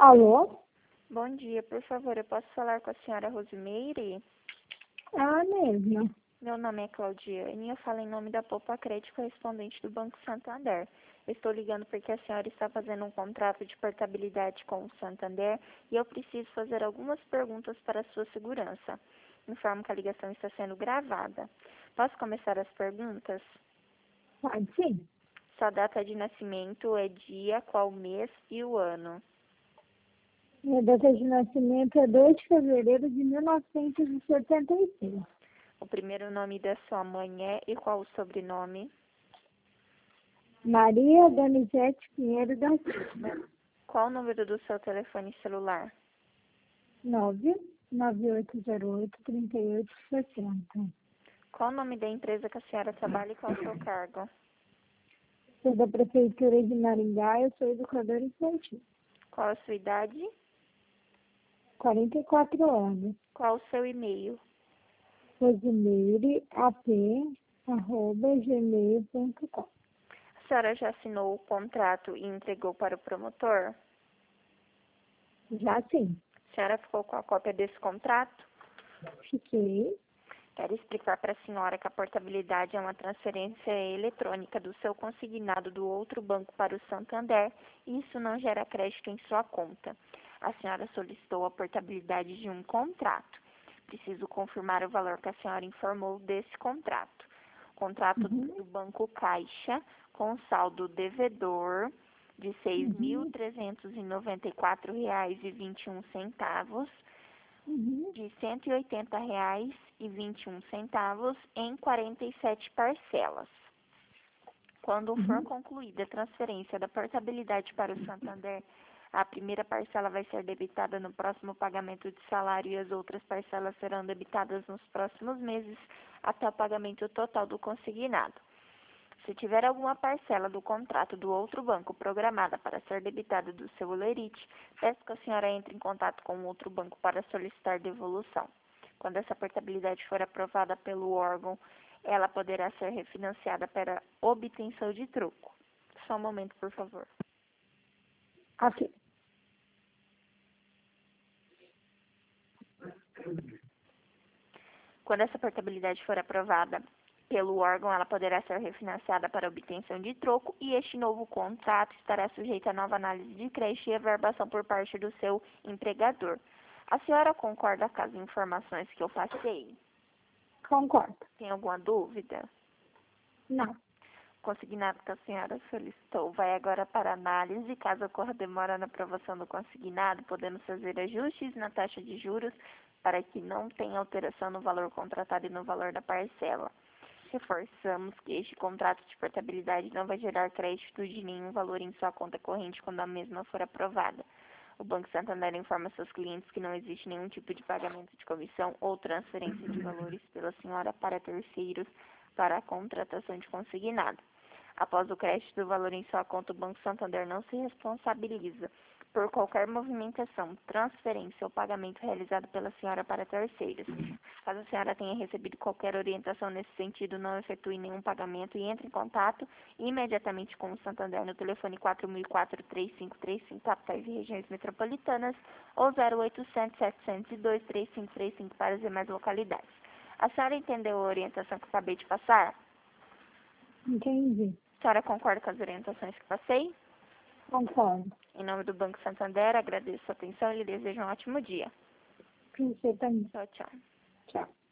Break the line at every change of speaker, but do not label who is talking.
Alô?
Bom dia, por favor, eu posso falar com a senhora Rosimeire?
Mesma.
Meu nome é Claudiane e eu falo em nome da Poupa Crédito correspondente do Banco Santander. Eu estou ligando porque a senhora está fazendo um contrato de portabilidade com o Santander e eu preciso fazer algumas perguntas para a sua segurança. Informo que a ligação está sendo gravada. Posso começar as perguntas?
Pode sim.
Sua data de nascimento é dia, qual mês e o ano?
Minha data de nascimento é 2 de fevereiro de 1976.
O primeiro nome da sua mãe é e qual o sobrenome?
Maria Donizete Pinheiro da Silva.
Qual o número do seu telefone celular?
99808-3860.
Qual o nome da empresa que a senhora trabalha e qual o seu cargo?
Sou da Prefeitura de Maringá, eu sou educadora infantil.
Qual a sua idade?
44 anos.
Qual o seu e-mail?
rosimeire@gmail.com.
A senhora já assinou o contrato e entregou para o promotor?
Já sim.
A senhora ficou com a cópia desse contrato?
Fiquei.
Quero explicar para a senhora que a portabilidade é uma transferência eletrônica do seu consignado do outro banco para o Santander e isso não gera crédito em sua conta. A senhora solicitou a portabilidade de um contrato. Preciso confirmar o valor que a senhora informou desse contrato. Contrato do Banco Caixa com saldo devedor de R$ 6.394,21 de R$ 180,21 em 47 parcelas. Quando for concluída a transferência da portabilidade para o Santander, a primeira parcela vai ser debitada no próximo pagamento de salário e as outras parcelas serão debitadas nos próximos meses até o pagamento total do consignado. Se tiver alguma parcela do contrato do outro banco programada para ser debitada do seu holerite, peço que a senhora entre em contato com o outro banco para solicitar devolução. Quando essa portabilidade for aprovada pelo órgão, ela poderá ser refinanciada para obtenção de troco. Só um momento, por favor.
Ok.
Quando essa portabilidade for aprovada pelo órgão, ela poderá ser refinanciada para obtenção de troco e este novo contrato estará sujeito a nova análise de crédito e averbação por parte do seu empregador. A senhora concorda com as informações que eu passei?
Concordo.
Tem alguma dúvida?
Não.
O consignado que a senhora solicitou vai agora para análise. Caso ocorra demora na aprovação do consignado, podemos fazer ajustes na taxa de juros para que não tenha alteração no valor contratado e no valor da parcela. Reforçamos que este contrato de portabilidade não vai gerar crédito de nenhum valor em sua conta corrente quando a mesma for aprovada. O Banco Santander informa seus clientes que não existe nenhum tipo de pagamento de comissão ou transferência de valores pela senhora para terceiros para a contratação de consignado. Após o crédito do valor em sua conta, o Banco Santander não se responsabiliza por qualquer movimentação, transferência ou pagamento realizado pela senhora para terceiros. Caso a senhora tenha recebido qualquer orientação nesse sentido, não efetue nenhum pagamento e entre em contato imediatamente com o Santander no telefone 4004-3535, capitais e regiões metropolitanas, ou 0800-702-3535 para as demais localidades. A senhora entendeu a orientação que eu acabei de passar?
Entendi.
A senhora concorda com as orientações que passei?
Concordo.
Em nome do Banco Santander, agradeço a atenção e lhe desejo um ótimo dia.
Você também.
Tchau, tchau.
Tchau.